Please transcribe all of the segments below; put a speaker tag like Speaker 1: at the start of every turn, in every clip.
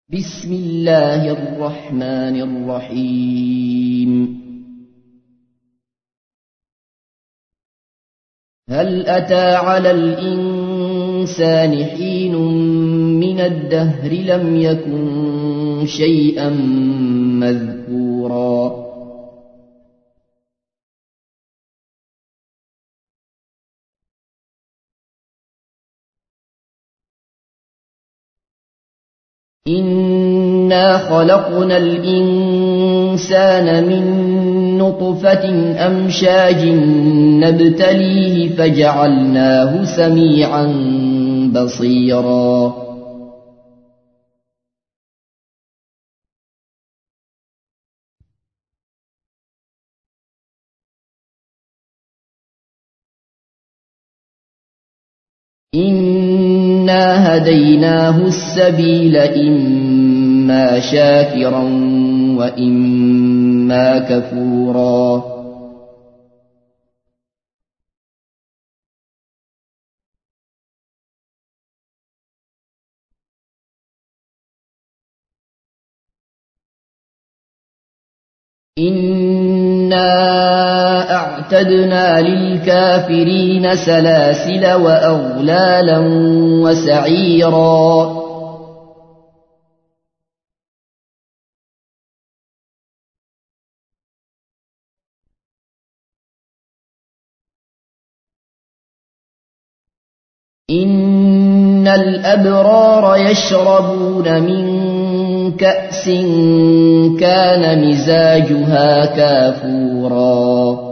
Speaker 1: بسم الله الرحمن الرحيم. هل أتى على الإنسان حين من الدهر لم يكن شيئا مذكورا إنا خلقنا الإنسان من نطفة أمشاج نبتليه فجعلناه سميعا بصيرا إنا هديناه السبيل إما شاكرا وإما كفورا إنا أعتدنا للكافرين سلاسل وأغلالا وسعيرا إن الأبرار يشربون من كأس كان مزاجها كافورا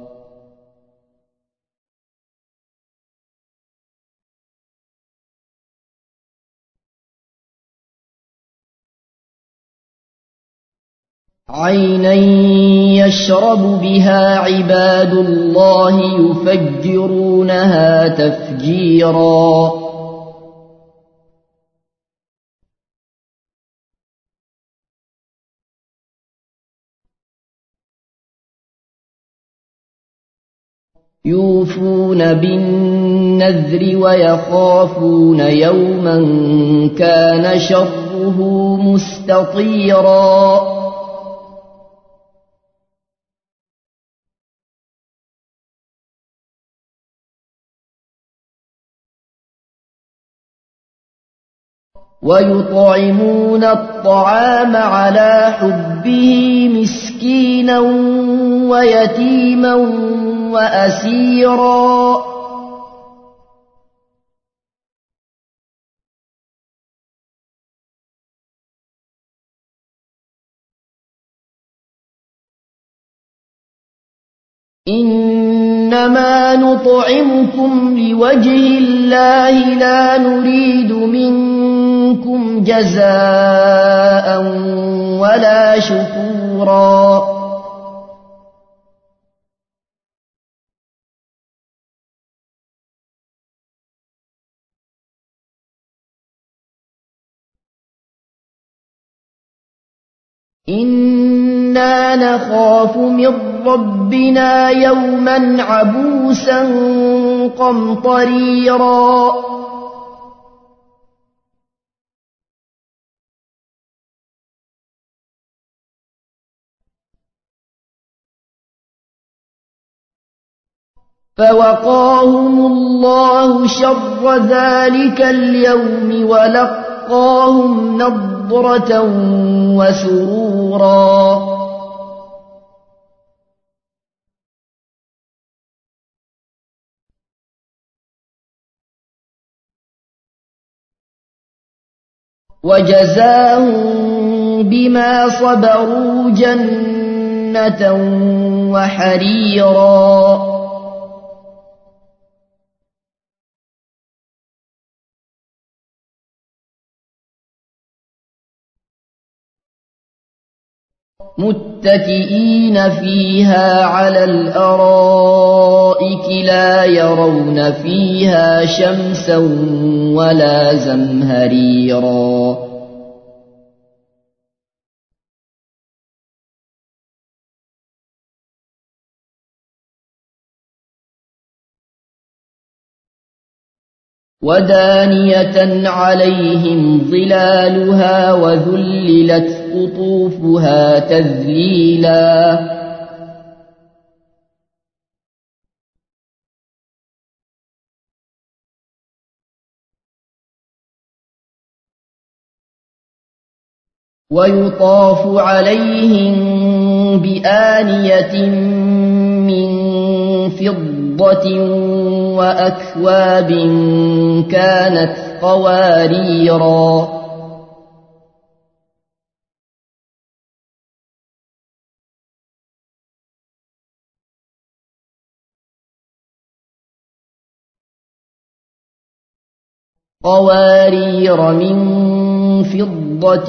Speaker 1: عينا يشرب بها عباد الله يفجرونها تفجيرا يوفون بالنذر ويخافون يوما كان شره مستطيرا ويطعمون الطعام على حبه مسكينا ويتيما وأسيرا إنما نطعمكم لوجه الله لا نريد منكم جزاء ولا شكورا إنا نخاف من ربنا يوما عبوسا قمطريرا فوقاهم الله شر ذلك اليوم ولقاهم نضرة وسرورا وجزاهم بما صبروا جنة وحريرا متكئين فيها على الأرائك لا يرون فيها شمسا ولا زمهريرا ودانية عليهم ظلالها وذللت قطوفها تذليلا ويطاف عليهم بآنية من فضة وأكواب كانت قواريرا من فضة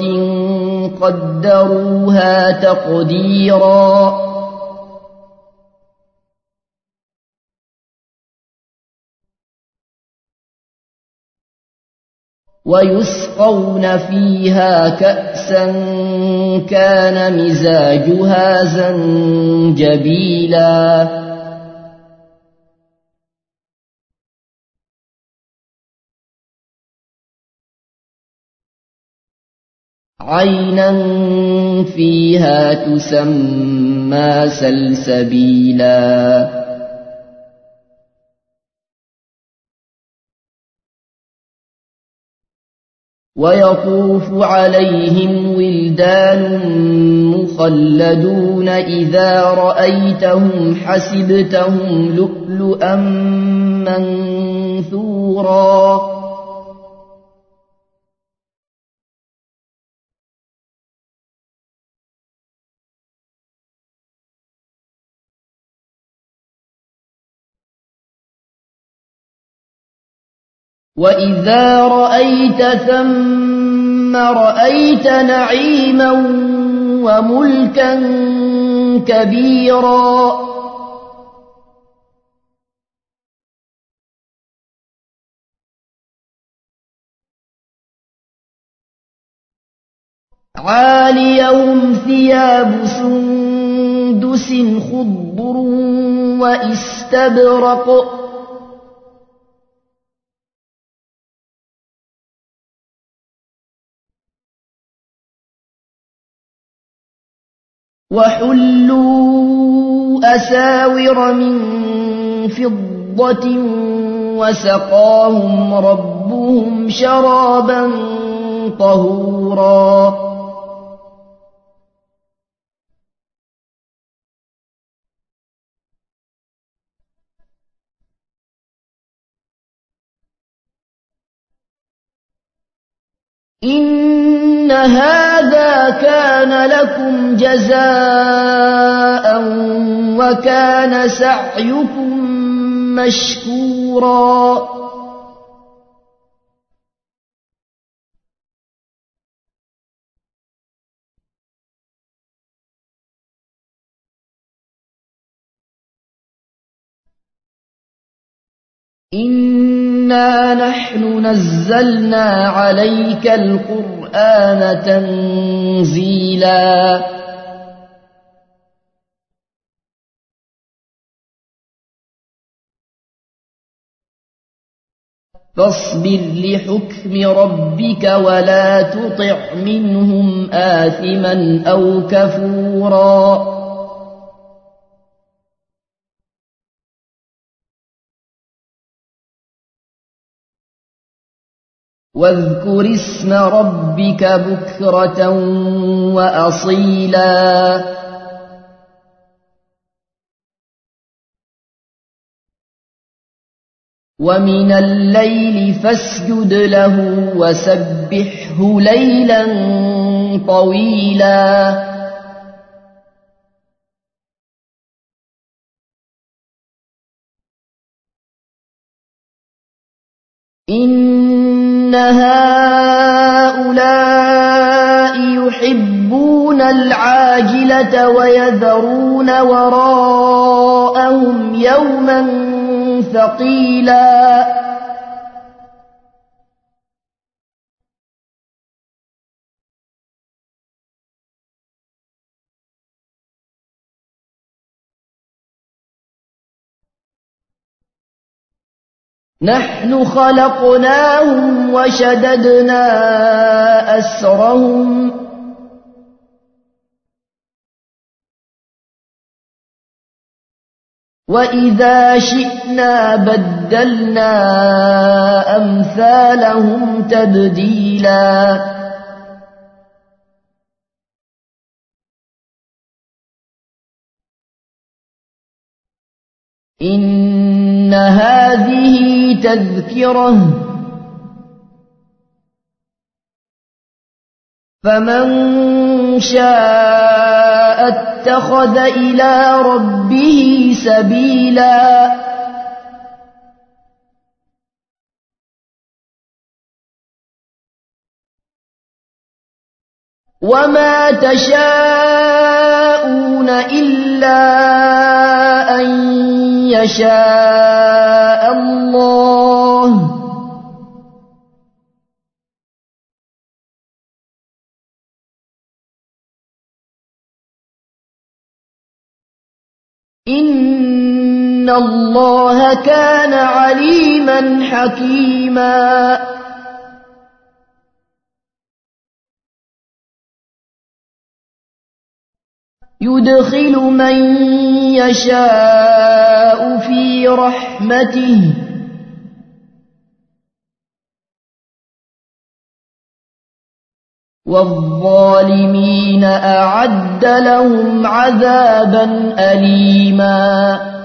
Speaker 1: قدروها تقديرا ويسقون فيها كأسا كان مزاجها زنجبيلا عينا فيها تسمى سلسبيلا ويطوف عليهم ولدان مخلدون إذا رأيتهم حسبتهم لؤلؤا منثورا وإذا رأيت ثم رأيت نعيما وملكا كبيرا عاليهم ثياب سندس خضر واستبرق وحلوا أساور من فضة وسقاهم ربهم شرابا طهورا إن هذا كان لكم جزاء وكان سعيكم مشكورا إنا نحن نزلنا عليك القرآن تنزيلا فاصبر لحكم ربك ولا تطع منهم آثما أو كفورا واذكر اسم ربك بكرة وأصيلا ومن الليل فاسجد له وسبحه ليلا طويلا إن هؤلاء يحبون العاجلة ويذرون وراءهم يوما ثقيلا نحن خلقناهم وشددنا أسرهم وإذا شئنا بدلنا أمثالهم تبديلا إن هذه تذكرة فمن شاء اتخذ إلى ربه سبيلا وما تشاءون إلا أن يشاء الله إن الله كان عليما حكيما يدخل من يشاء في رحمته والظالمين أعد لهم عذابا أليما